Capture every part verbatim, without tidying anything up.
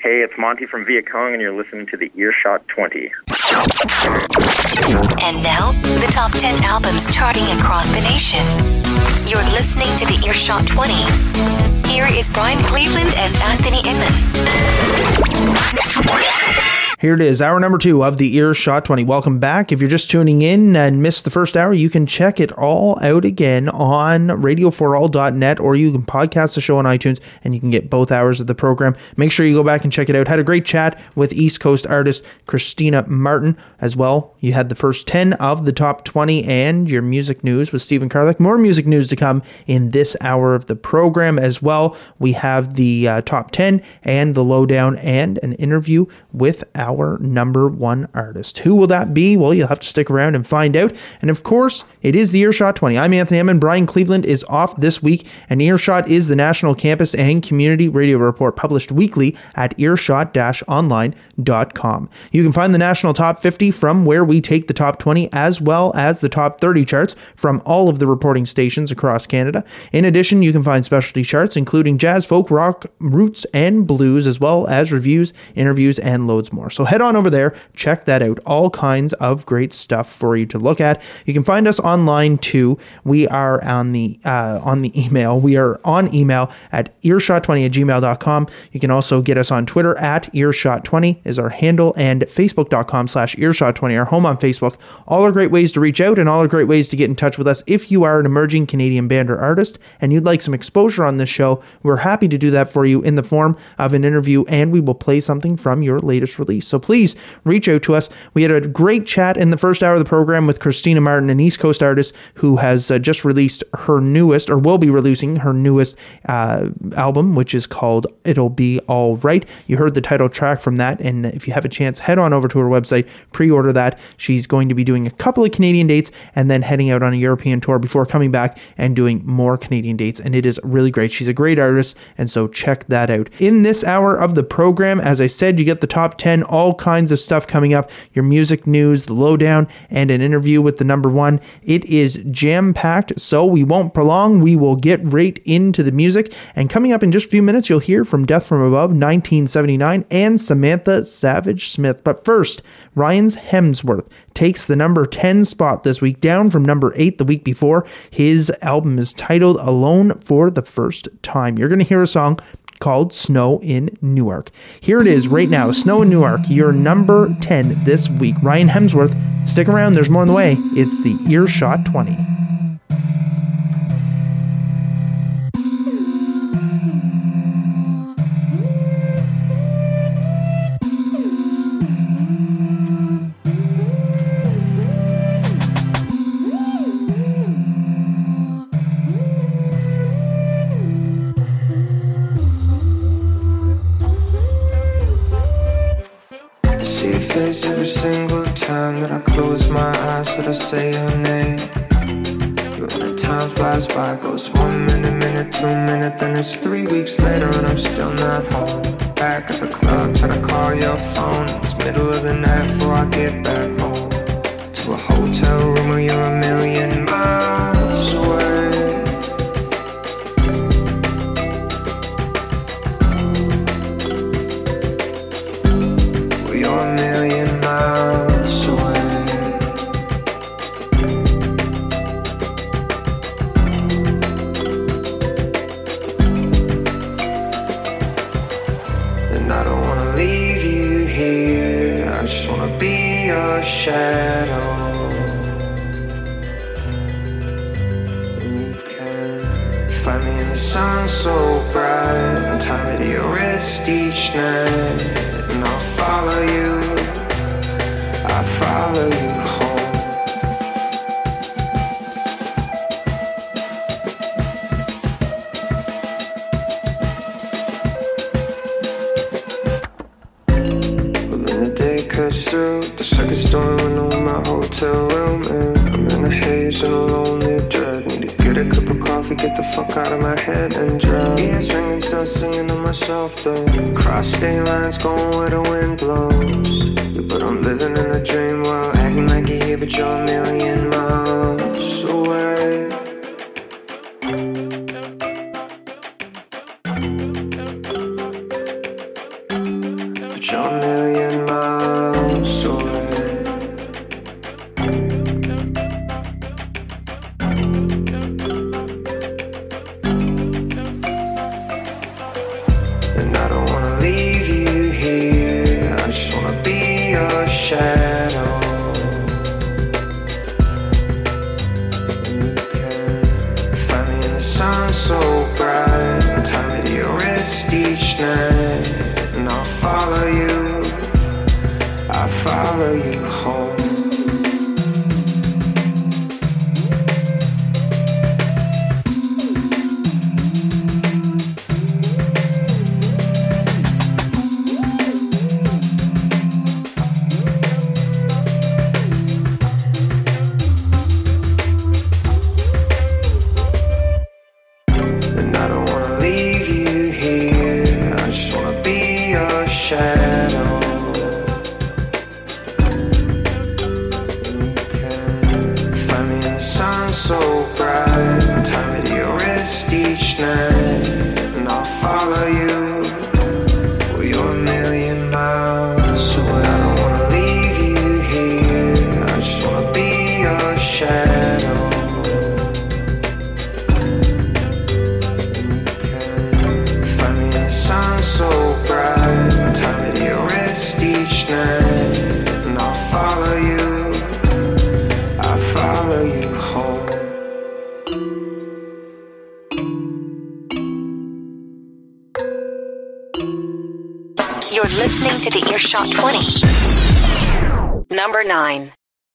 Hey, it's Monty from Viet Cong, and you're listening to the Earshot twenty. And now, the top ten albums charting across the nation. You're listening to the Earshot twenty. Here is Brian Cleveland and Anthony Inman. Here it is, hour number two of the Earshot twenty. Welcome back. If you're just tuning in and missed the first hour, you can check it all out again on radio for all dot net, or you can podcast the show on iTunes, and you can get both hours of the program. Make sure you go back and check it out. Had a great chat with East Coast artist Christina Martin as well. You had the first ten of the top twenty and your music news with Stephen Karlik. More music news to come in this hour of the program as well. We have the uh, top ten and the lowdown and an interview with our number one artist. Who will that be? Well, you'll have to stick around and find out. And of course, it is the Earshot twenty. I'm Anthony Inman. Brian Cleveland is off this week, and Earshot is the national campus and community radio report published weekly at earshot dash online dot com. You can find the national top fifty from where we take the top twenty, as well as the top thirty charts from all of the reporting stations across Canada. In addition, you can find specialty charts including jazz, folk, rock, roots, and blues, as well as reviews, interviews, and loads more. So head on over there, check that out. All kinds of great stuff for you to look at. You can find us online too. We are on the uh, on the email. We are on email at earshot twenty at gmail dot com. You can also get us on Twitter at earshot twenty is our handle, and facebook dot com slash earshot twenty, our home on Facebook. All are great ways to reach out, and all are great ways to get in touch with us. If you are an emerging Canadian band or artist and you'd like some exposure on this show, we're happy to do that for you in the form of an interview, and we will play something from your latest release. So please reach out to us. We had a great chat in the first hour of the program with Christina Martin, an East Coast artist who has uh, just released her newest, or will be releasing her newest uh, album, which is called It'll Be All Right. You heard the title track from that, and if you have a chance, head on over to her website, pre-order that. She's going to be doing a couple of Canadian dates and then heading out on a European tour before coming back and doing more Canadian dates, and it is really great. She's a great artist, and so check that out. In this hour of the program, as I said, you get the top ten, all kinds of stuff coming up, your music news, the lowdown, and an interview with the number one. It is jam-packed, so we won't prolong. We will get right into the music, and coming up in just a few minutes, you'll hear from Death from Above, nineteen seventy-nine, and Samantha Savage Smith. But first, Ryan Hemsworth takes the number ten spot this week, down from number eight the week before. His album is titled Alone for the First Time. You're going to hear a song called Snow in Newark. Here it is right now, Snow in Newark, your number ten this week. Ryan Hemsworth, stick around, there's more on the way. It's the Earshot twenty. Every single time that I close my eyes, that I say her name. But when the time flies by, goes one minute, minute, two minute, then it's three weeks later and I'm still not home. Back at the club, trying to call your phone. It's middle of the night before I get back home to a hotel room where you're a million miles away. You're a million miles away. And I don't wanna leave you here, I just wanna be your shadow. And you can find me in the sun so bright, and tie me to your wrist each night. And I'll follow you, I'll follow you home. Well, then the day cuts through, the second storm went over my hotel room, and I'm in a haze and a lonely dread. Need to get a cup of coffee, get the fuck out of my head and drown. Ears ringing, start singing to myself though. Cross state lines, going where the wind blows. But I'm living in a dream world, acting like you're here, but you're a million miles away. but you're a million miles away. And I don't wanna leave you here, I just wanna be your shadow. Sun so bright, tie me to your wrist each night, and I'll follow you, I'll follow you home. Listening to the Earshot twenty. Number nine.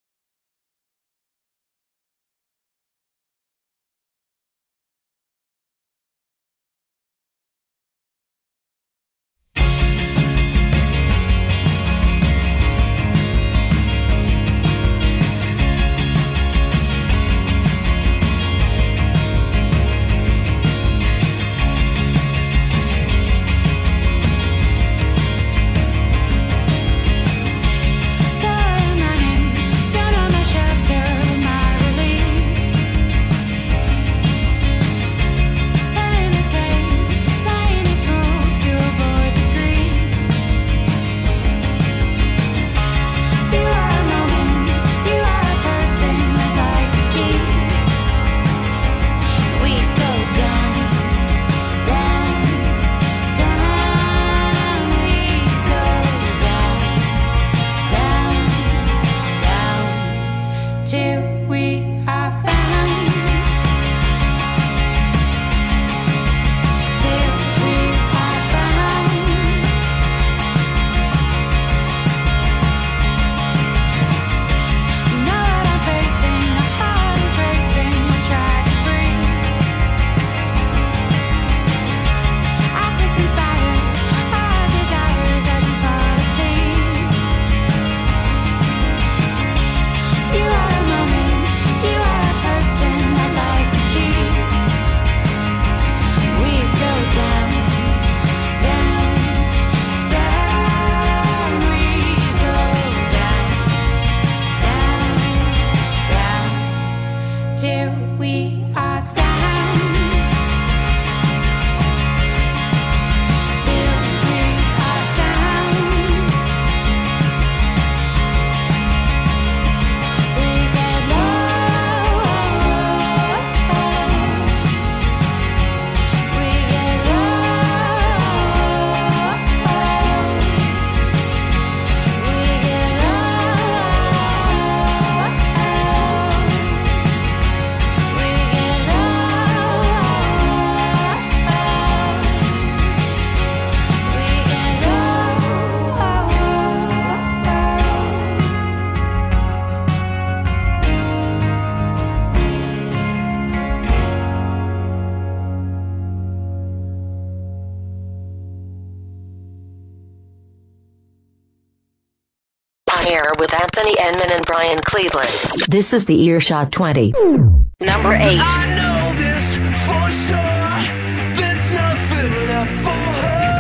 Air with Anthony Enman and Brian Cleveland. This is the Earshot twenty. Number eight. I know this for sure. There's nothing left for her.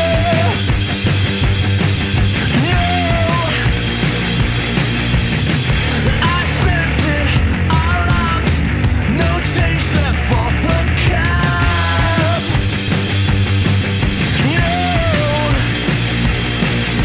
No, I spent it all up. No change left for her cup. No,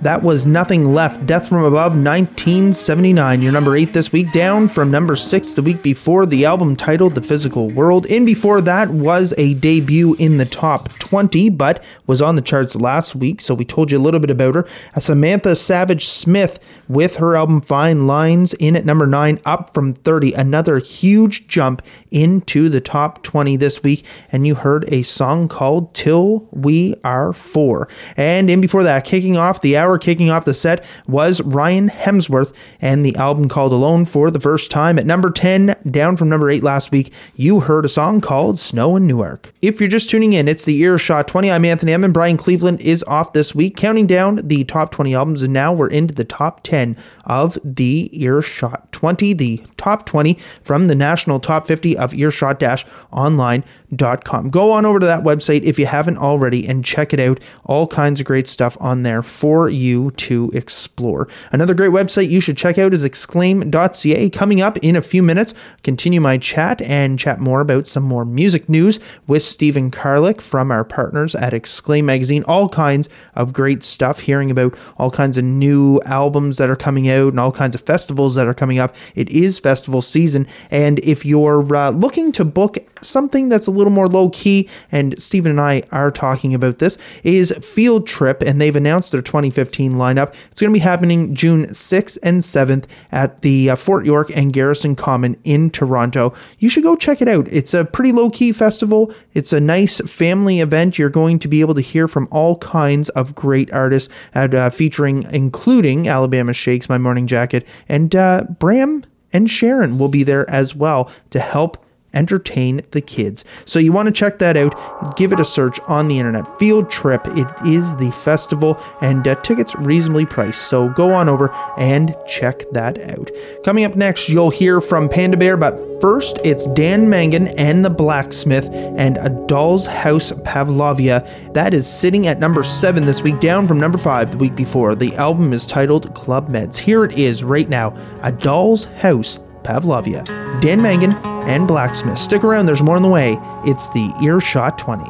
That was Nothing Left, Death from Above, nineteen seventy-nine. Your number eight this week, down from number six the week before, the album titled The Physical World. In before that was a debut in the top twenty, but was on the charts last week, so we told you a little bit about her. Samantha Savage Smith with her album Fine Lines in at number nine, up from thirty. Another huge jump into the top twenty this week, and you heard a song called Till We Are Four. And in before that, kicking off the hour, kicking off the set, was Ryan Hemsworth and the album called Alone for the first time. At number ten, down from number eight last week, you heard a song called Snow in Newark. If you're just tuning in, it's the Earshot twenty. I'm Anthony Emmon. Brian Cleveland is off this week, counting down the top twenty albums, and now we're into the top ten of the Earshot twenty, the top twenty from the national top fifty of earshot dash online dot com. Go on over to that website if you haven't already and check it out. All kinds of great stuff on there for you to explore. Another great website you should check out is exclaim dot c a. Coming up in a few minutes, continue my chat and chat more about some more music news with Stephen Karlik from our partners at Exclaim Magazine. All kinds of great stuff, hearing about all kinds of new albums that are coming out and all kinds of festivals that are coming up. It is festival season, and if you're uh, looking to book something that's a little more low-key, and Stephen and I are talking about this, is Field Trip, and they've announced their twenty fifteen lineup. It's going to be happening June sixth and seventh at the uh, Fort York and Garrison Common in Toronto. You should go check it out. It's a pretty low-key festival. It's a nice family event. You're going to be able to hear from all kinds of great artists, at, uh, featuring, including Alabama Shakes, My Morning Jacket, and uh, Bram and Sharon will be there as well to help entertain the kids. So you want to check that out. Give it a search on the internet. Field Trip. It is the festival, and uh, tickets reasonably priced. So go on over and check that out. Coming up next, you'll hear from Panda Bear, but first it's Dan Mangan and the Blacksmith and A Doll's House Pavlovia. That is sitting at number seven this week, down from number five the week before. The album is titled Club Meds. Here it is right now. A Doll's House Pavlovia. Dan Mangan and Blacksmith. Stick around, there's more on the way. It's the Earshot twenty.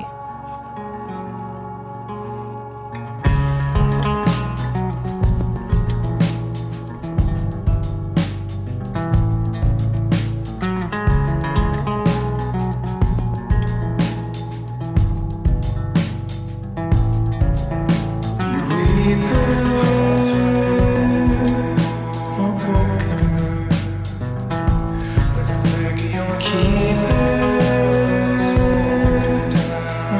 Keep it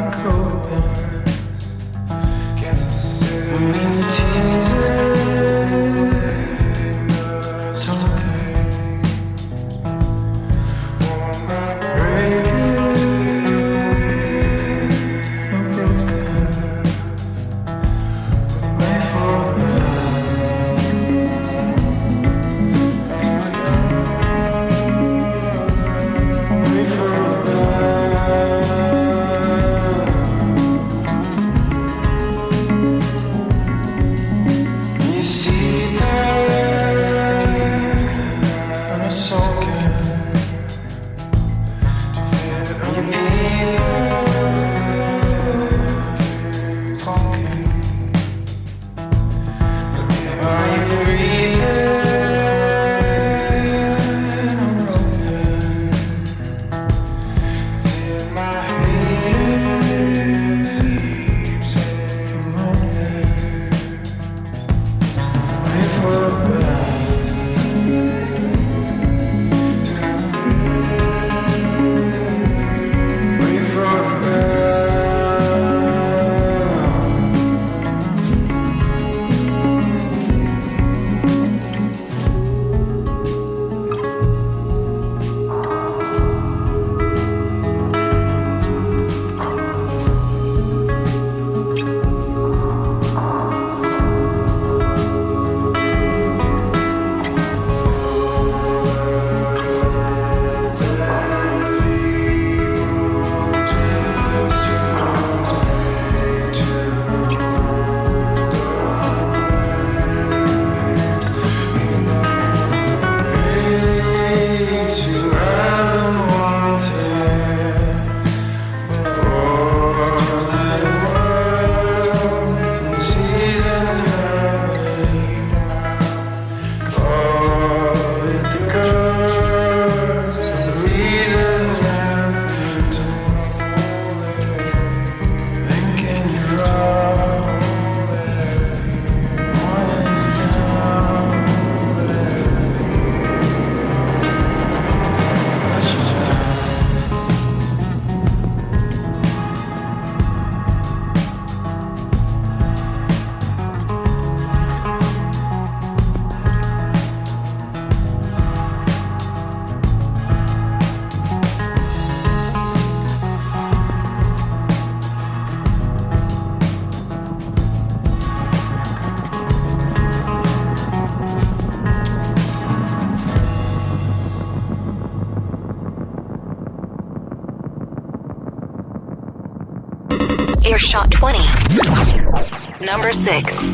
Earshot twenty. Number six.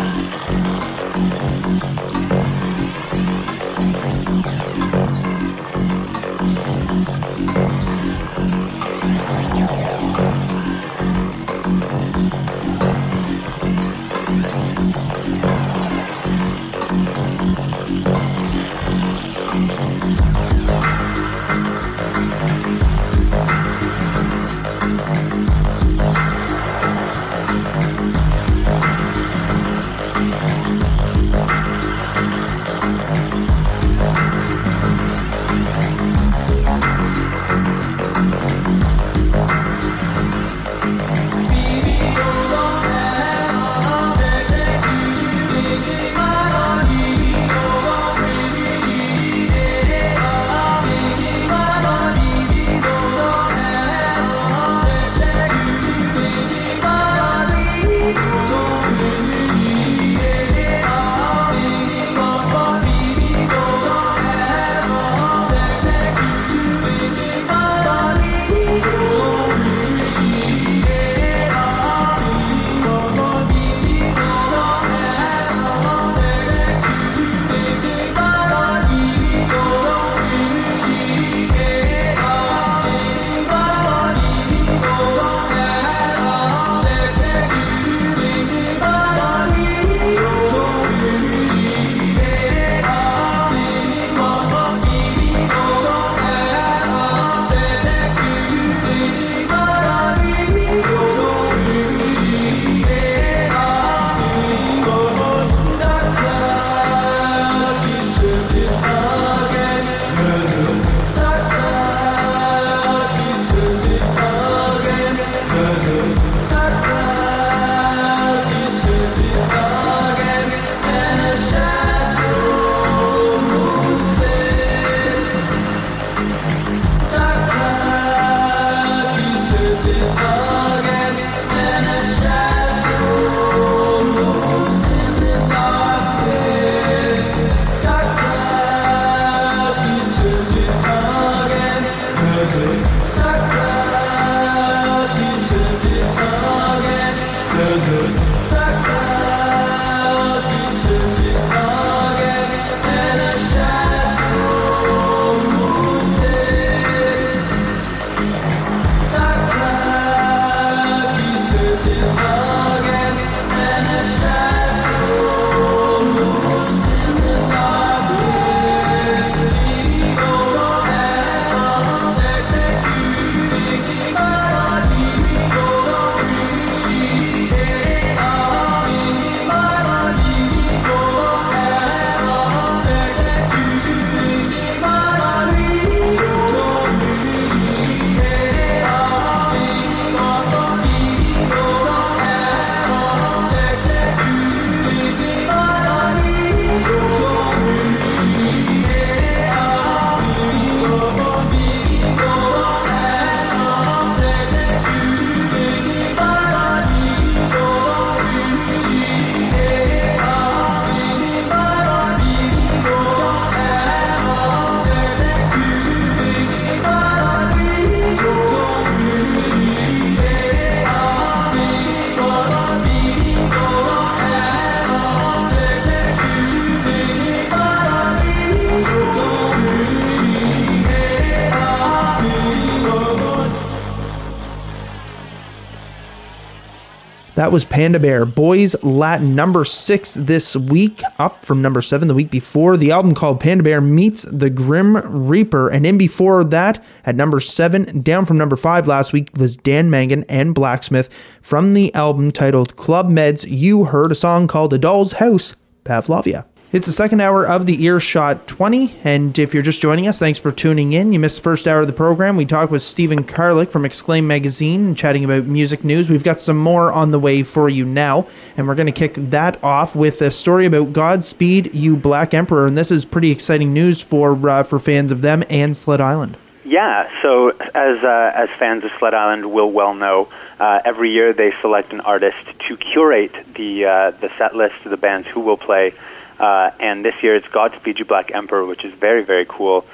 That was Panda Bear, Boys Latin, number six this week, up from number seven the week before. The album called Panda Bear Meets the Grim Reaper, and in before that, at number seven, down from number five last week, was Dan Mangan and Blacksmith. From the album titled Club Meds, you heard a song called A Doll's House, Pavlovia. It's the second hour of the Earshot twenty, and if you're just joining us, thanks for tuning in. You missed the first hour of the program. We talked with Stephen Karlik from Exclaim Magazine, chatting about music news. We've got some more on the way for you now, and we're going to kick that off with a story about Godspeed You Black Emperor, and this is pretty exciting news for uh, for fans of them and Sled Island. Yeah, so as uh, as fans of Sled Island will well know, uh, every year they select an artist to curate the uh, the set list of the bands who will play. Uh, and this year it's Godspeed You Black Emperor, which is very, very cool.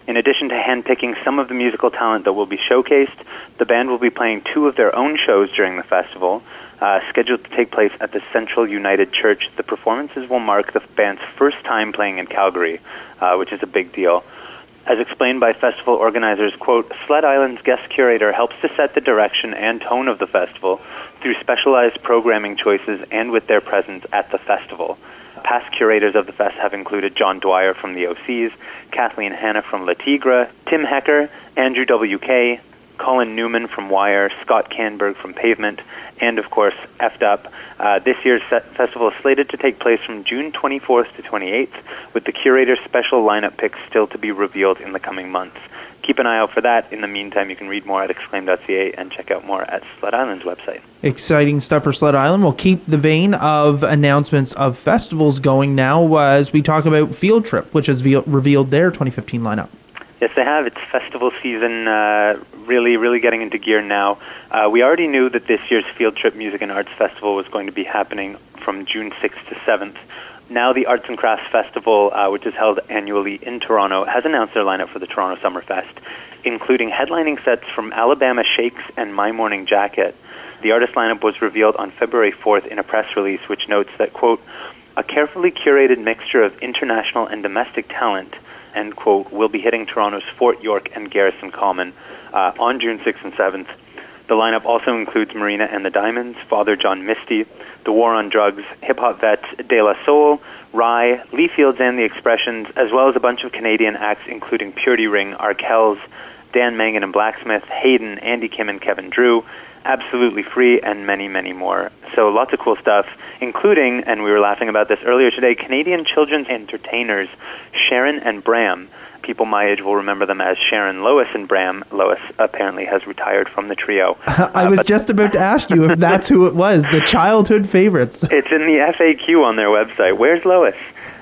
In addition to handpicking some of the musical talent that will be showcased, the band will be playing two of their own shows during the festival, uh, scheduled to take place at the Central United Church. The performances will mark the band's first time playing in Calgary, uh, which is a big deal. As explained by festival organizers, quote, Sled Island's guest curator helps to set the direction and tone of the festival through specialized programming choices and with their presence at the festival. Past curators of the fest have included John Dwyer from the O Cs, Kathleen Hanna from La Tigre, Tim Hecker, Andrew W K, Colin Newman from Wire, Scott Canberg from Pavement, and, of course, F'd Up. Uh, this year's festival is slated to take place from June twenty-fourth to twenty-eighth, with the curator's special lineup picks still to be revealed in the coming months. Keep an eye out for that. In the meantime, you can read more at exclaim dot c a and check out more at Sled Island's website. Exciting stuff for Sled Island. We'll keep the vein of announcements of festivals going now uh, as we talk about Field Trip, which has ve- revealed their twenty fifteen lineup. Yes, they have. It's festival season, uh, really, really getting into gear now. Uh, we already knew that this year's Field Trip Music and Arts Festival was going to be happening from June sixth to seventh. Now the Arts and Crafts Festival, uh, which is held annually in Toronto, has announced their lineup for the Toronto Summerfest, including headlining sets from Alabama Shakes and My Morning Jacket. The artist lineup was revealed on February fourth in a press release which notes that, quote, a carefully curated mixture of international and domestic talent, end quote, will be hitting Toronto's Fort York and Garrison Common uh, on June sixth and seventh. The lineup also includes Marina and the Diamonds, Father John Misty, The War on Drugs, hip-hop vets De La Soul, Rye, Lee Fields and the Expressions, as well as a bunch of Canadian acts including Purity Ring, Arkells, Dan Mangan and Blacksmith, Hayden, Andy Kim and Kevin Drew, Absolutely Free, and many, many more. So lots of cool stuff, including, and we were laughing about this earlier today, Canadian children's entertainers Sharon and Bram. People my age will remember them as Sharon, Lois, and Bram. Lois apparently has retired from the trio. I was uh, just about to ask you if that's who it was, the childhood favorites. It's in the F A Q on their website. Where's Lois?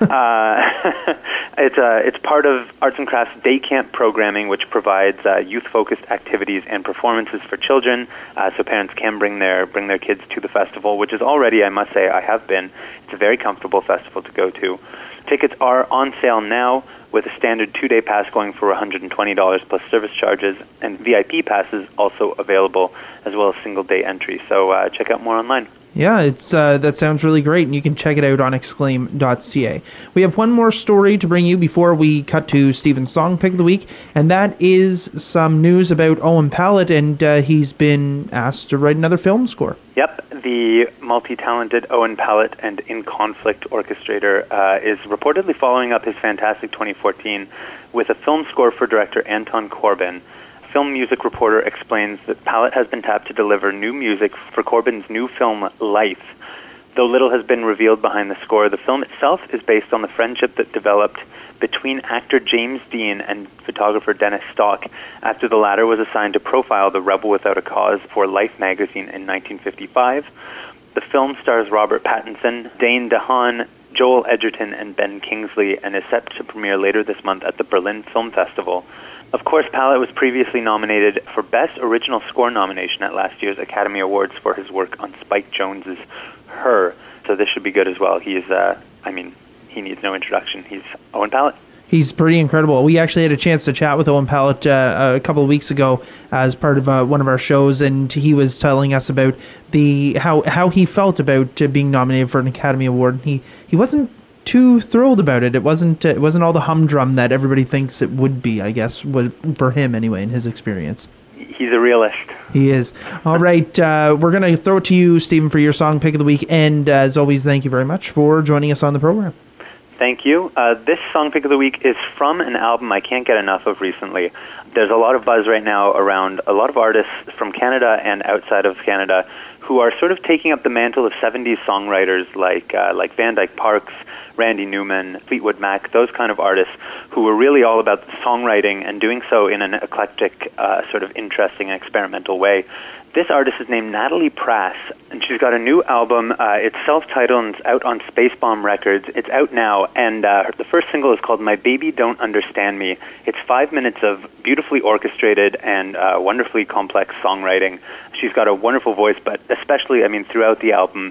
uh, it's uh, it's part of Arts and Crafts Day Camp programming, which provides uh, youth-focused activities and performances for children, uh, so parents can bring their bring their kids to the festival, which is already, I must say, I have been. It's a very comfortable festival to go to. Tickets are on sale now, with a standard two-day pass going for one hundred twenty dollars plus service charges, and V I P passes also available, as well as single-day entry. So uh, check out more online. Yeah, it's uh, that sounds really great, and you can check it out on exclaim dot c a. We have one more story to bring you before we cut to Stephen's Song Pick of the Week, and that is some news about Owen Pallett, and uh, he's been asked to write another film score. Yep, the multi-talented Owen Pallett and In Conflict orchestrator uh, is reportedly following up his fantastic twenty fourteen with a film score for director Anton Corbijn. Film Music Reporter explains that Pallett has been tapped to deliver new music for Corbin's new film, Life. Though little has been revealed behind the score, the film itself is based on the friendship that developed between actor James Dean and photographer Dennis Stock after the latter was assigned to profile the rebel without a cause for Life magazine in nineteen fifty-five. The film stars Robert Pattinson, Dane DeHaan, Joel Edgerton, and Ben Kingsley, and is set to premiere later this month at the Berlin Film Festival. Of course, Pallett was previously nominated for Best Original Score nomination at last year's Academy Awards for his work on Spike Jonze's Her, so this should be good as well. He's, uh, I mean, he needs no introduction. He's Owen Pallett. He's pretty incredible. We actually had a chance to chat with Owen Pallett uh, a couple of weeks ago as part of uh, one of our shows, and he was telling us about the how how he felt about uh, being nominated for an Academy Award. He he wasn't too thrilled about it. It wasn't uh, it wasn't all the humdrum that everybody thinks it would be, I guess, for him anyway, in his experience. He's a realist. He is. All right, uh, we're going to throw it to you, Stephen, for your Song Pick of the Week, and uh, as always, thank you very much for joining us on the program. Thank you. Uh, this Song Pick of the Week is from an album I can't get enough of recently. There's a lot of buzz right now around a lot of artists from Canada and outside of Canada who are sort of taking up the mantle of seventies songwriters like uh, like Van Dyke Parks, Randy Newman, Fleetwood Mac, those kind of artists who were really all about songwriting and doing so in an eclectic, uh, sort of interesting and experimental way. This artist is named Natalie Prass, and she's got a new album. Uh, it's self-titled and it's out on Spacebomb Records. It's out now, and uh, the first single is called My Baby Don't Understand Me. It's five minutes of beautifully orchestrated and uh, wonderfully complex songwriting. She's got a wonderful voice, but especially, I mean, throughout the album,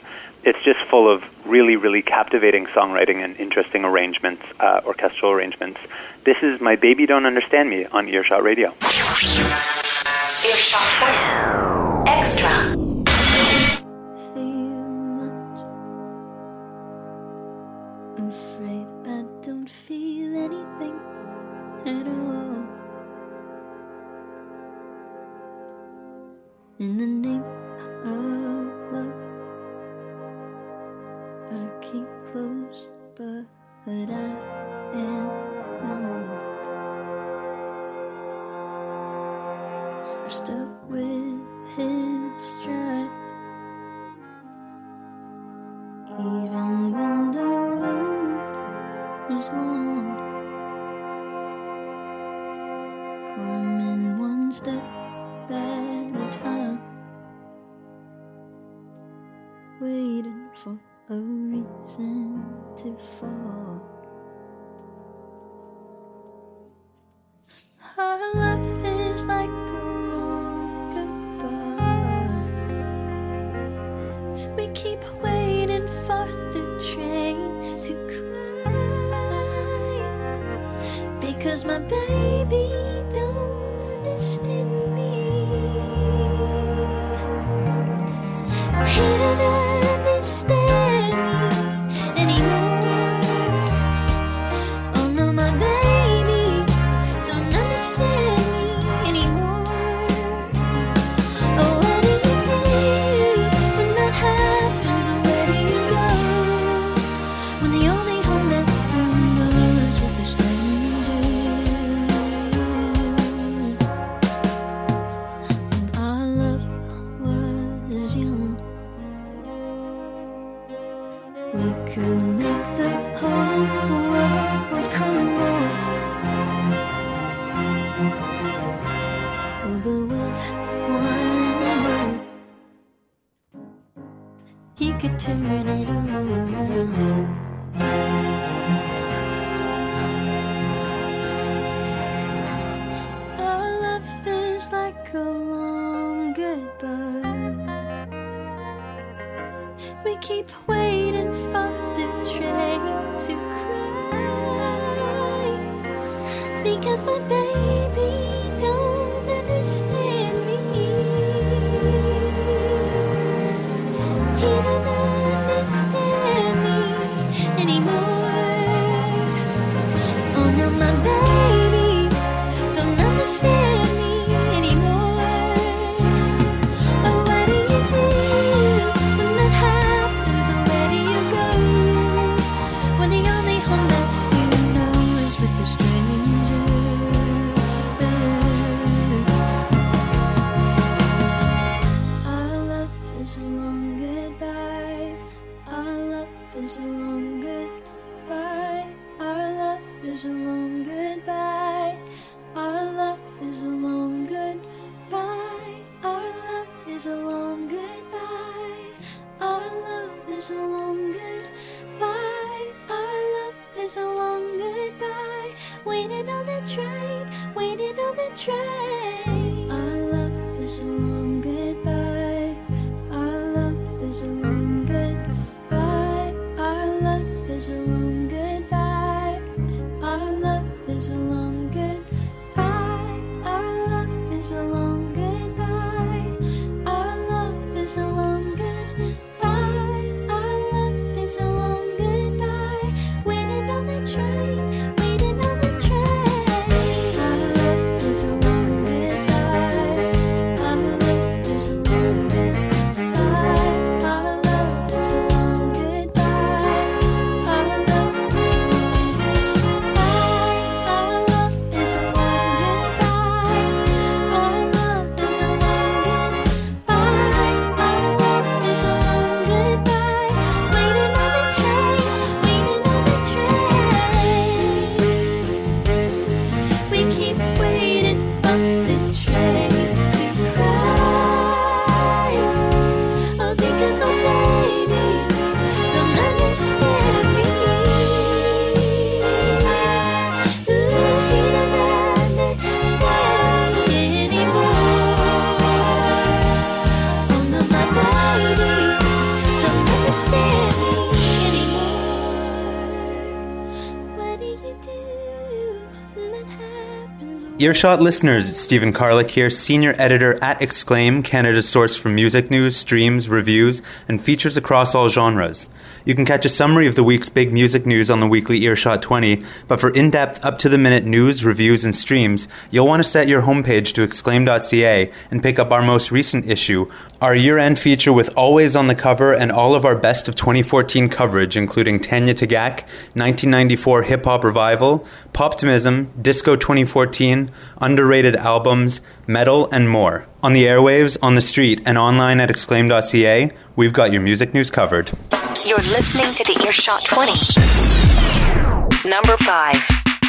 it's just full of really, really captivating songwriting and interesting arrangements, uh, orchestral arrangements. This is My Baby Don't Understand Me on Earshot Radio. Earshot twenty. Extra. Afraid I don't feel anything at all. In the name of love, I keep close, but I am gone. I'm stuck with his stride, even when the road is long. Climbing one step at a time, waiting for a reason to fall. Our love is like a long goodbye. We keep waiting for the train to cry, because my baby don't understand me. He don't understand me anymore. Oh no, my baby don't understand me anymore. Oh, what do you do when that happens? Where do you go when the only home that you know is with a stranger? When our love was young, we could make the whole world crumble. Oh, but with one word, he could turn it all around. Our love is like a long goodbye. We keep waiting for the train to cry, because my baby don't understand me. He don't understand me anymore. Oh no, my baby don't understand me anymore. Oh, what do you do when that happens? Where do you go when the only home that you know is with a stranger? Our love is a long goodbye. Our love is a long goodbye. Our love is a long goodbye. Our love is a long goodbye. Our love is a long goodbye. Our love is a long goodbye. Our love is a long goodbye. Waiting on the train, waiting on the train. Our love is a long goodbye. Our love is a long goodbye. Our love is a long goodbye. Our love is a long goodbye. Our love is a long goodbye. Our love is a long goodbye. Our love is a long goodbye. Waiting on the train, waiting on the train. Our love is a long goodbye. Our love Earshot listeners, it's Stephen Carlick here, senior editor at Exclaim, Canada's source for music news, streams, reviews, and features across all genres. You can catch a summary of the week's big music news on the weekly Earshot twenty, but for in-depth, up-to-the-minute news, reviews, and streams, you'll want to set your homepage to exclaim dot c a and pick up our most recent issue, our year-end feature with Always on the cover and all of our best of twenty fourteen coverage, including Tanya Tagaq, nineteen ninety-four hip-hop revival, Poptimism, Disco twenty fourteen, underrated albums, metal, and more. On the airwaves, on the street, and online at exclaim dot c a, we've got your music news covered. You're listening to the Earshot twenty. Number five.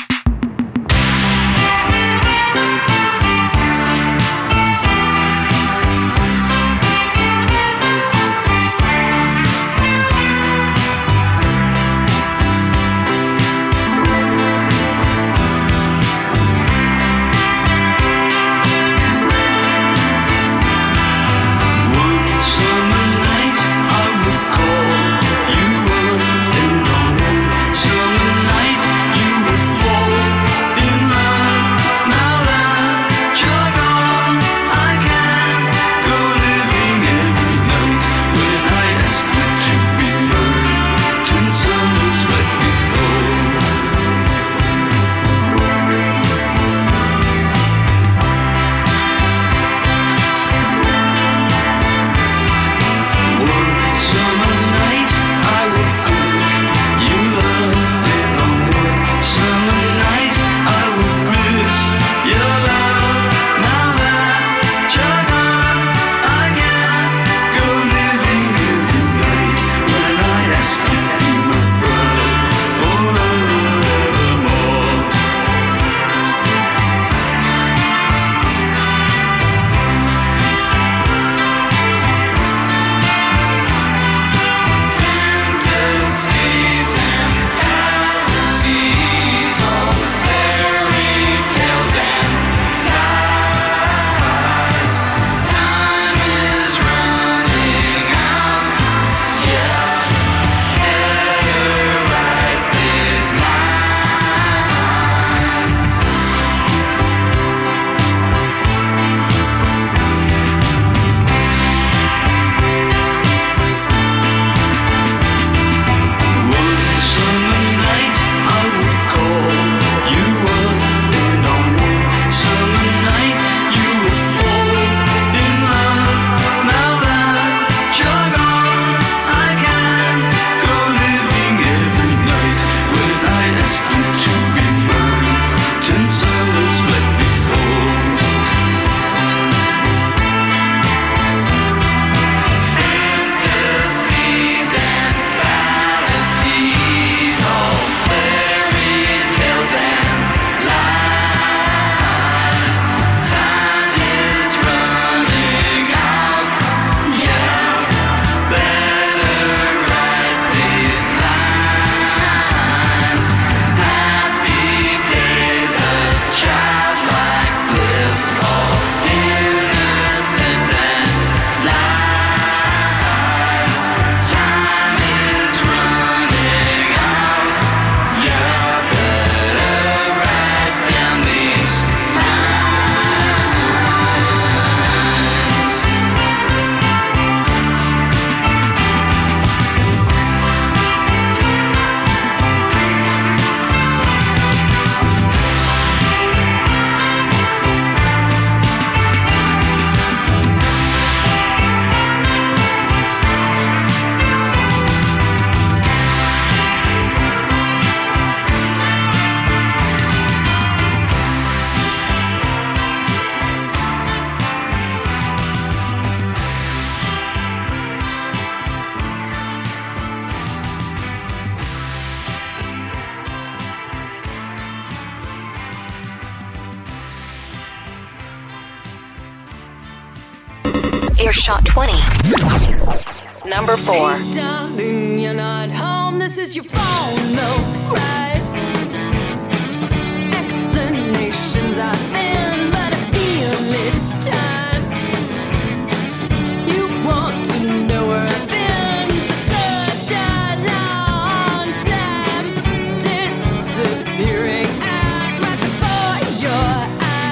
Earshot twenty. Number four. Hey, darling, you're not home. This is your phone, though, right? Explanations are thin, but I feel it's time. You want to know where I've been for such a long time. Disappearing act right before your eyes.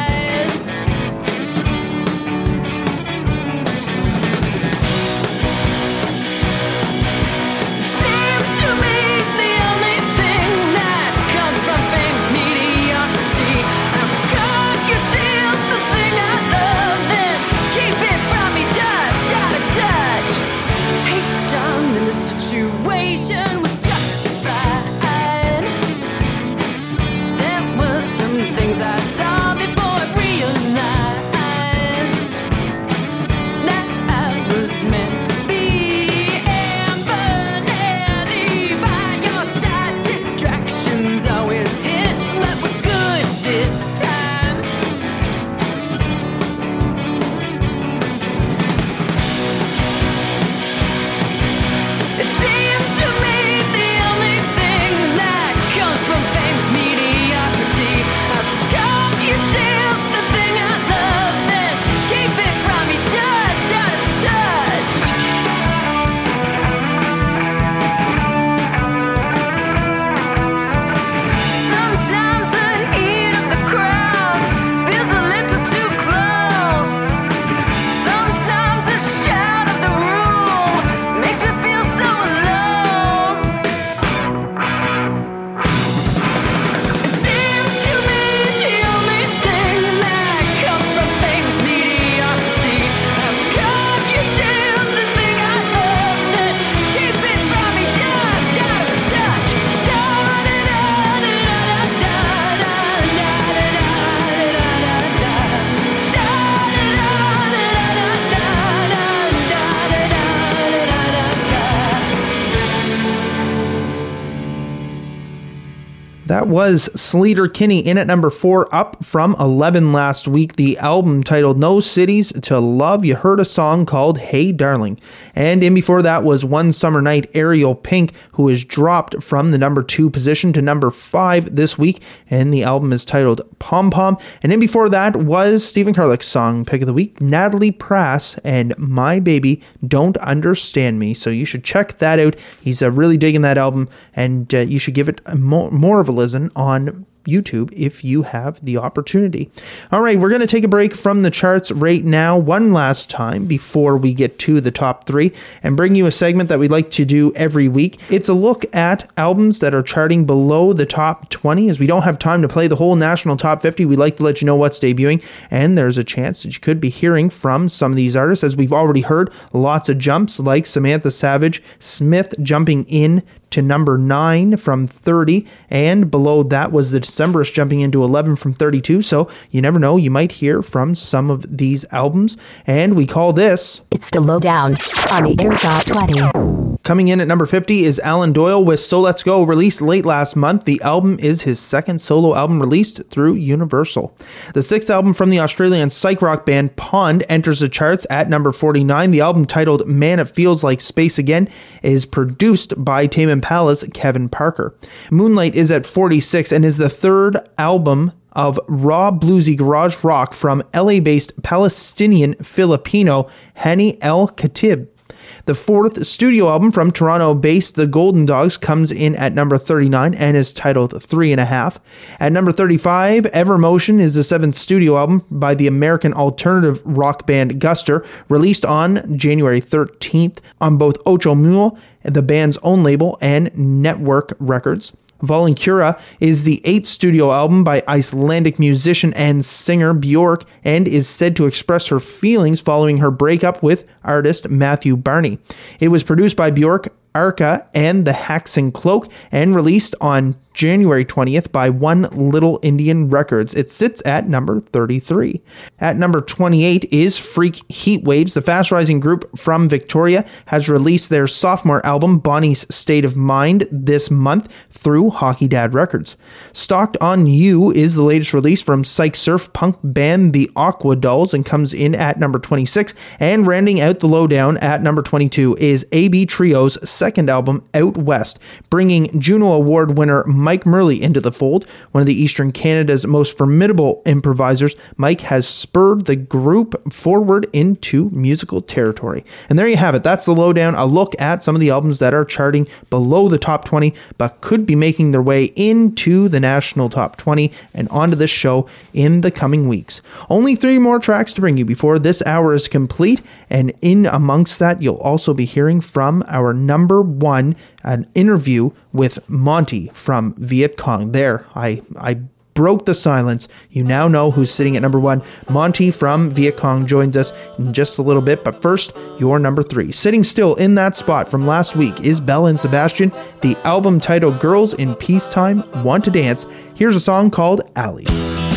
That was Sleater Kinney in at number four, up from eleven last week. The album titled No Cities to Love. You heard a song called Hey Darling. And in before that was One Summer Night, Ariel Pink, who is dropped from the number two position to number five this week. And the album is titled Pom Pom. And in before that was Stephen Carlick's song pick of the week, Natalie Prass and My Baby Don't Understand Me. So you should check that out. He's uh, really digging that album, and uh, you should give it a more, more of a listen on YouTube if you have the opportunity. All right, we're going to take a break from the charts right now one last time before we get to the top three and bring you a segment that we like to do every week. It's a look at albums that are charting below the top twenty. As we don't have time to play the whole national top fifty, we like to let you know what's debuting, and there's a chance that you could be hearing from some of these artists. As we've already heard, lots of jumps like Samantha Savage Smith jumping in to number nine from thirty, and below that was the Decemberists jumping into eleven from thirty-two. So you never know, you might hear from some of these albums, and we call this It's the Lowdown on the Earshot twenty. Coming in at number fifty is Alan Doyle with So Let's Go, released late last month. The album is his second solo album released through Universal. The sixth album from the Australian psych rock band Pond enters the charts at number forty-nine. The album, titled Man It Feels Like Space Again, is produced by Tame Impala's Kevin Parker. Moonlight is at forty-six and is the third album of raw bluesy garage rock from L A-based Palestinian Filipino Hani El Khatib. The fourth studio album from Toronto-based The Golden Dogs comes in at number thirty-nine and is titled Three and a Half. At number thirty-five, Evermotion is the seventh studio album by the American alternative rock band Guster, released on January thirteenth on both Ocho Mule, the band's own label, and Network Records. Valencura is the eighth studio album by Icelandic musician and singer Björk, and is said to express her feelings following her breakup with artist Matthew Barney. It was produced by Björk, Arca, and the Haxan Cloak, and released on January twentieth by One Little Indian Records. It sits at number thirty-three. At number twenty-eight is Freak Heat Waves. The fast-rising group from Victoria has released their sophomore album, Bonnie's State of Mind, this month through Hockey Dad Records. Stalked on You is the latest release from psych surf punk band The Aqua Dolls and comes in at number twenty-six. And rounding out the lowdown at number twenty-two is A B Trio's second album, Out West, bringing Juno Award winner Mike Murley into the fold. One of the Eastern Canada's most formidable improvisers, Mike has spurred the group forward into musical territory. And there you have it. That's the lowdown, a look at some of the albums that are charting below the top twenty, but could be making their way into the national top twenty and onto this show in the coming weeks. Only three more tracks to bring you before this hour is complete, and in amongst that, you'll also be hearing from our number one, an interview with Monty from Viet Cong. There, I I broke the silence. You now know who's sitting at number one. Monty from Viet Cong joins us in just a little bit, but first, your number three. Sitting still in that spot from last week is Belle and Sebastian. The album titled Girls in Peacetime Want to Dance. Here's a song called Alley.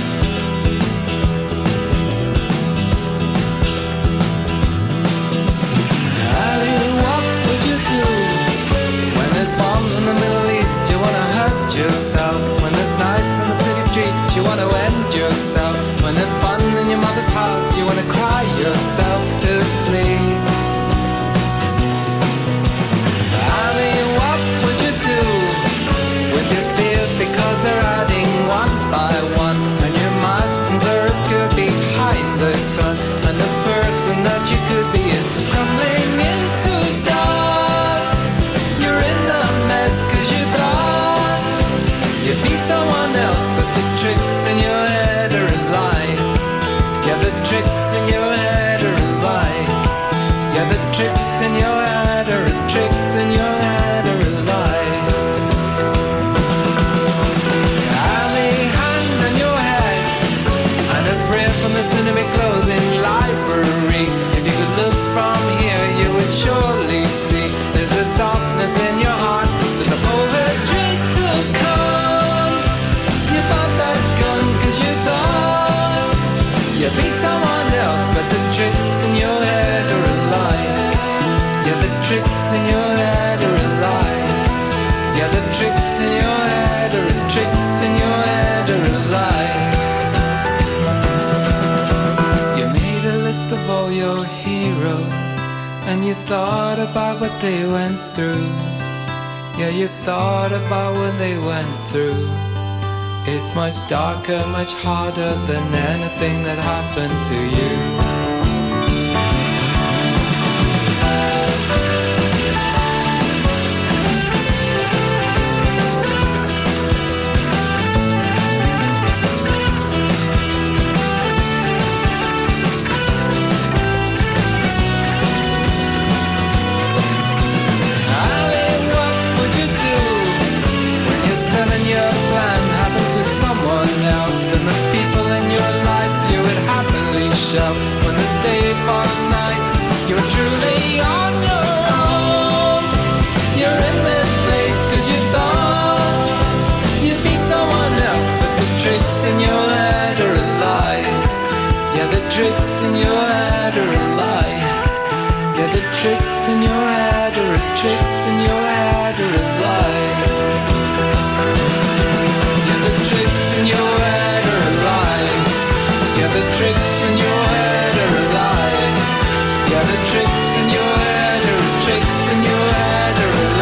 Yourself. When there's knives in the city street, you want to end yourself. When there's fun in your mother's house, you want to cry yourself to sleep. Ali, what would you do with your fears? Because they're adding one by one, and your mountains are obscured behind the sun, and the person that you could be is crumbling into dust. You're in the mess cause you thought you'd be someone else, but the tricks in your head are a lie. Yeah, the tricks in your head are a lie. Yeah, the tricks in your head are tricks in your head are a lie. and you thought about what they went through. Yeah, you thought about what they went through. It's much darker, much harder than anything that happened to you. When the day falls night, you're truly on your own. You're in this place cause you thought you'd be someone else, but the tricks in your head are a lie. Yeah, the tricks in your head are a lie. Yeah, the tricks in your head are a tricks in your head are a lie. Yeah, the tricks in your head are a lie. Yeah, the tricks in your head are a lie. Yeah, the tricks in your head are tricks in your head are a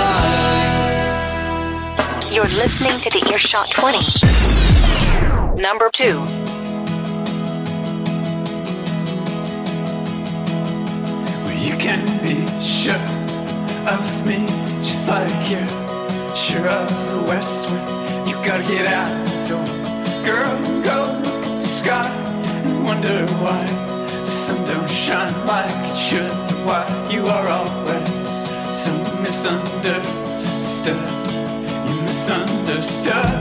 lie. You're listening to the Earshot twenty. Number two. Well, you can be sure of me, just like you're sure of the west wind. You gotta get out the door. Girl, go look at the sky and wonder why the sun don't shine like it should, and why you are always so misunderstood. You misunderstood,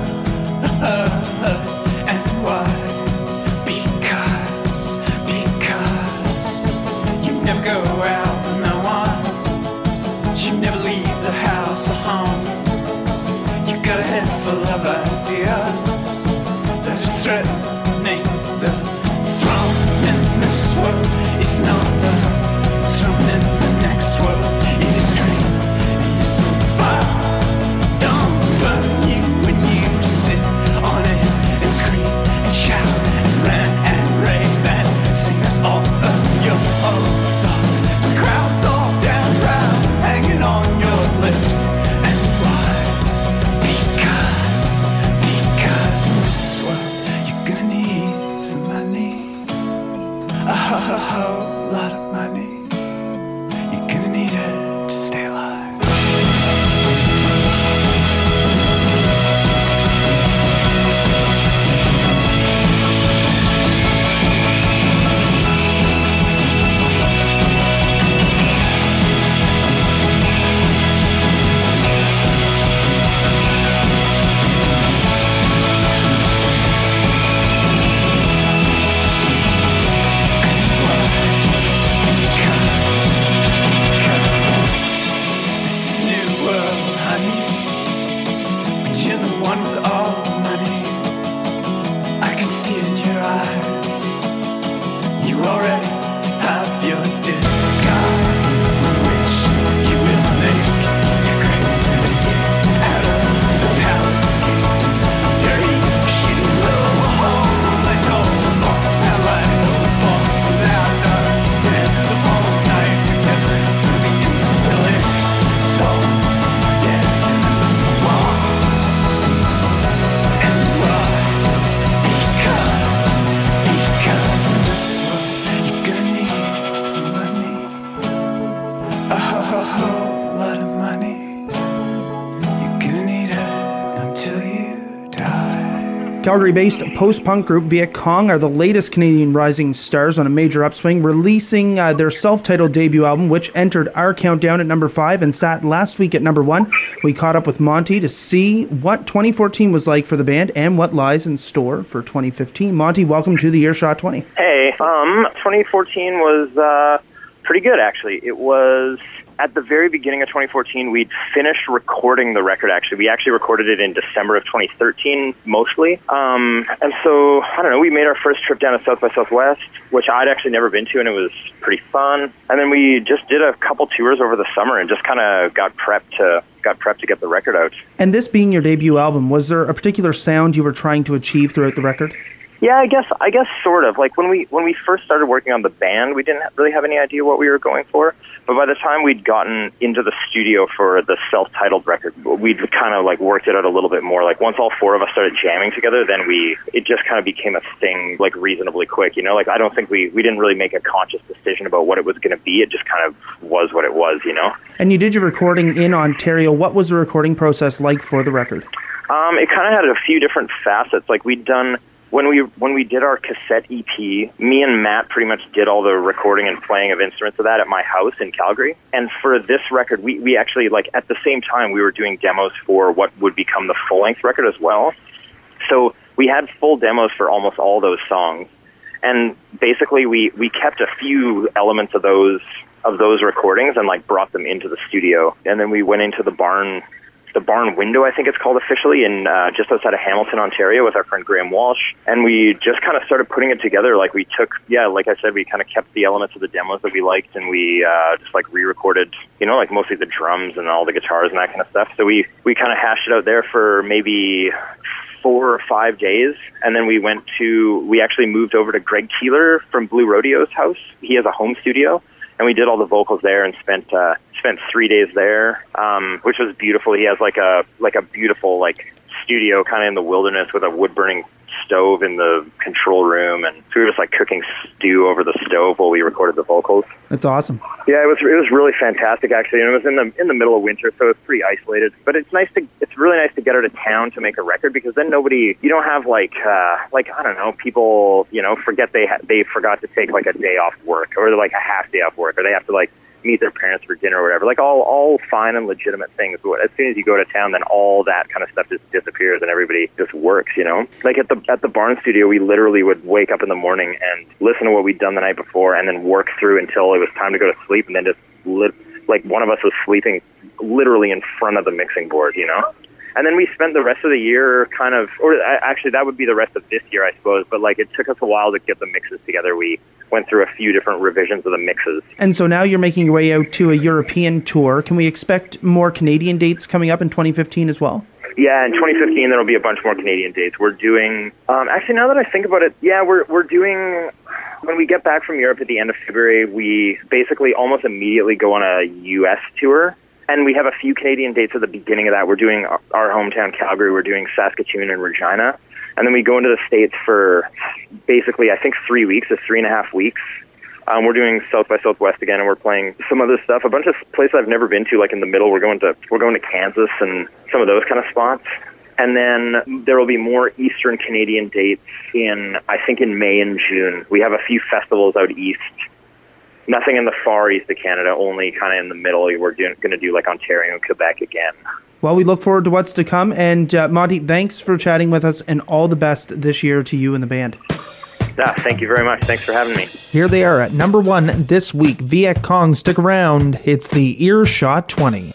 and why? Because, because you never go out with no one. You never leave the house or home. You got a head full of ideas that are threatening the throne in this world. It's not the throne in the next world. It is green and it's on fire. Don't burn you when you sit on it and scream and shout and rant and rave and sing us all of your own thoughts. The crowd's all down round, hanging on your lips. And why? Because, because in this world you're gonna need some money. A whole, whole lot of money. You're gonna need it to stay alive. Calgary-based post-punk group Viet Cong are the latest Canadian rising stars on a major upswing, releasing uh, their self-titled debut album, which entered our countdown at number five and sat last week at number one. We caught up with Monty to see what twenty fourteen was like for the band and what lies in store for twenty fifteen. Monty, welcome to the Earshot twenty. Hey, um, twenty fourteen was uh, pretty good, actually. It was... At the very beginning of twenty fourteen, we'd finished recording the record, actually. We actually recorded it in December of twenty thirteen, mostly. Um, and so, I don't know, we made our first trip down to South by Southwest, which I'd actually never been to, and it was pretty fun. And then we just did a couple tours over the summer and just kind of got prepped to got prepped to get the record out. And this being your debut album, was there a particular sound you were trying to achieve throughout the record? Yeah, I guess I guess sort of. Like when we when we first started working on the band, we didn't really have any idea what we were going for. But by the time we'd gotten into the studio for the self-titled record, we'd kind of like worked it out a little bit more. Like once all four of us started jamming together, then we it just kind of became a thing like reasonably quick. You know, like I don't think we we didn't really make a conscious decision about what it was going to be. It just kind of was what it was. You know. And you did your recording in Ontario. What was the recording process like for the record? Um, it kind of had a few different facets. Like we'd done. When we when we did our cassette E P, me and Matt pretty much did all the recording and playing of instruments of that at my house in Calgary. And for this record, we, we actually, like, at the same time, we were doing demos for what would become the full-length record as well. So we had full demos for almost all those songs. And basically, we, we kept a few elements of those of those recordings and, like, brought them into the studio. And then we went into the barn... the barn window, I think it's called officially, in uh, just outside of Hamilton, Ontario, with our friend Graham Walsh. And we just kind of started putting it together. Like we took, yeah, like I said, we kind of kept the elements of the demos that we liked, and we uh, just like re-recorded, you know, like mostly the drums and all the guitars and that kind of stuff. So we, we kind of hashed it out there for maybe four or five days. And then we went to, we actually moved over to Greg Keeler from Blue Rodeo's house. He has a home studio. And we did all the vocals there and spent uh, spent three days there, um, which was beautiful. He has like a like a beautiful like studio kind of in the wilderness with a wood burning stove in the control room, and so we were just like cooking stew over the stove while we recorded the vocals. That's awesome. Yeah, it was it was really fantastic actually, and it was in the in the middle of winter, so it's pretty isolated. But it's nice to it's really nice to get out of town to make a record, because then nobody you don't have like uh, like I don't know people you know forget they ha- they forgot to take like a day off work, or like a half day off work, or they have to like meet their parents for dinner or whatever, like all all fine and legitimate things. But as soon as you go to town, then all that kind of stuff just disappears and everybody just works, you know? Like at the at the barn studio, we literally would wake up in the morning and listen to what we'd done the night before and then work through until it was time to go to sleep, and then just lit, like one of us was sleeping literally in front of the mixing board, you know? And then we spent the rest of the year kind of, or actually that would be the rest of this year, I suppose, but like it took us a while to get the mixes together. We went through a few different revisions of the mixes. And so now you're making your way out to a European tour. Can we expect more Canadian dates coming up in twenty fifteen as well? Yeah, in twenty fifteen there will be a bunch more Canadian dates. We're doing, um, actually now that I think about it, yeah, we're we're doing, when we get back from Europe at the end of February, we basically almost immediately go on a U S tour. And we have a few Canadian dates at the beginning of that. We're doing our hometown, Calgary. We're doing Saskatoon and Regina. And then we go into the States for basically, I think, three weeks, or three and a half weeks. Um, we're doing South by Southwest again, and we're playing some other stuff. A bunch of places I've never been to, like in the middle. We're going to we're going to Kansas and some of those kind of spots. And then there will be more Eastern Canadian dates in, I think, in May and June. We have a few festivals out east. Nothing in the far east of Canada, only kind of in the middle. We're going to do like Ontario and Quebec again. Well, we look forward to what's to come. And uh, Monty, thanks for chatting with us, and all the best this year to you and the band. Yeah, thank you very much. Thanks for having me. Here they are at number one this week. Viet Cong, stick around. It's the Earshot twenty.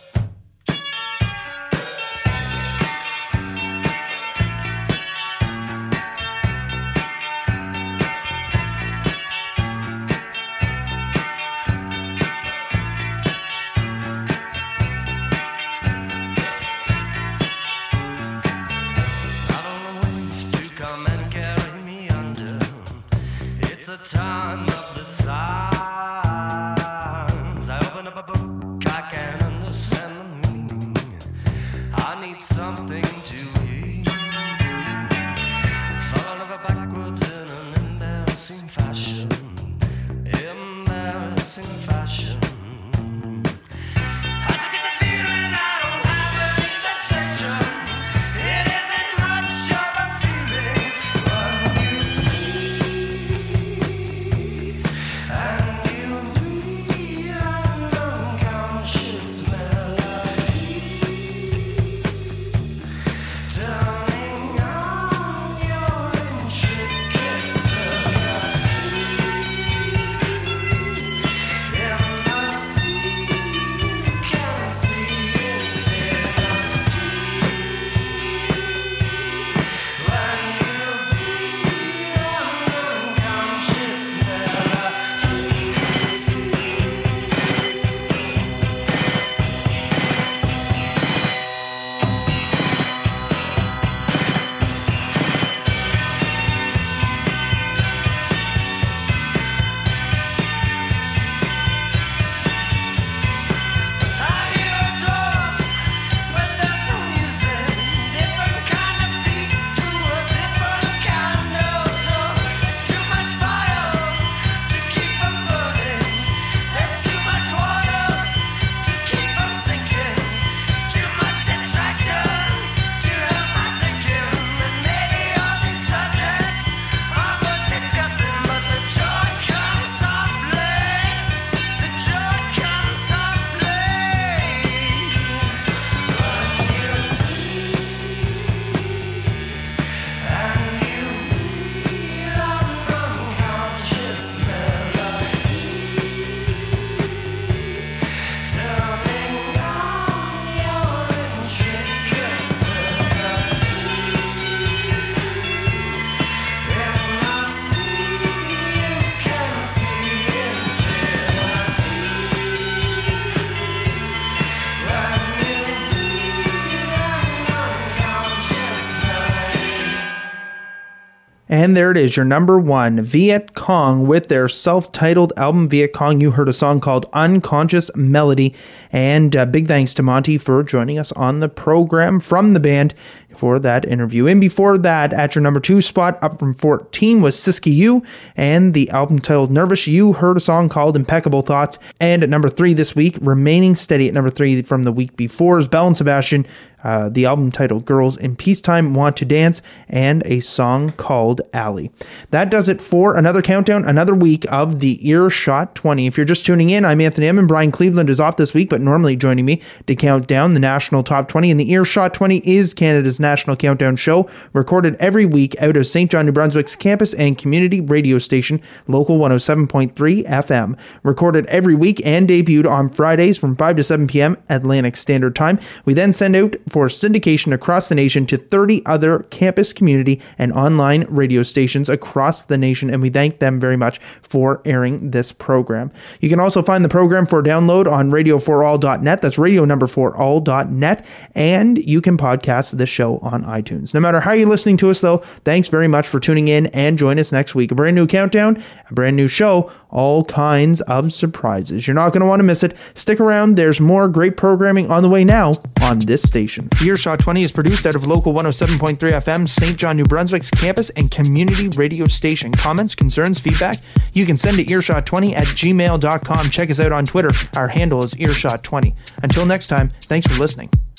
And there it is, your number one, Viet Cong, with their self-titled album, Viet Cong. You heard a song called Unconscious Melody. And uh, big thanks to Monty for joining us on the program from the band for that interview. And before that, at your number two spot, up from fourteen, was Siskiyou and the album titled Nervous. You heard a song called Impeccable Thoughts. And at number three this week, remaining steady at number three from the week before, is Belle and Sebastian, uh, the album titled Girls in Peacetime Want to Dance, and a song called Alley. That does it for another countdown, another week of the Earshot twenty. If you're just tuning in, I'm Anthony Emmon. Brian Cleveland is off this week, but normally joining me to count down the national top twenty. And the Earshot twenty is Canada's national countdown show, recorded every week out of Saint John, New Brunswick's campus and community radio station, Local one oh seven point three F M. Recorded every week and debuted on Fridays from five to seven p.m. Atlantic Standard Time. We then send out for syndication across the nation to thirty other campus, community, and online radio stations across the nation, and we thank them very much for airing this program. You can also find the program for download on radio for all dot net. That's radio number for all dot net, and you can podcast this show on iTunes. No matter how you're listening to us, though, thanks very much for tuning in, and join us next week. A brand new countdown, a brand new show, all kinds of surprises. You're not going to want to miss it. Stick around. There's more great programming on the way now on this station. Earshot twenty is produced out of Local one oh seven point three F M, Saint John, New Brunswick's campus and community radio station. Comments, concerns, feedback, you can send to earshot twenty at gmail dot com. Check us out on Twitter. Our handle is earshot twenty. Until next time, thanks for listening.